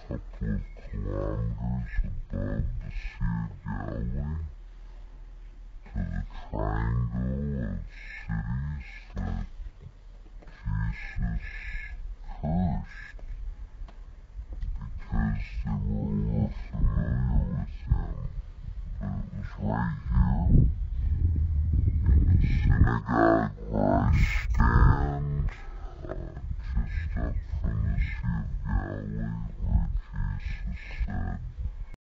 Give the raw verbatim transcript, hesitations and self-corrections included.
couple of kilometers above the Sea of Galilee to the triangle of cities that Jesus cursed because they were all familiar with him. But it was right here in the synagogue where I stand.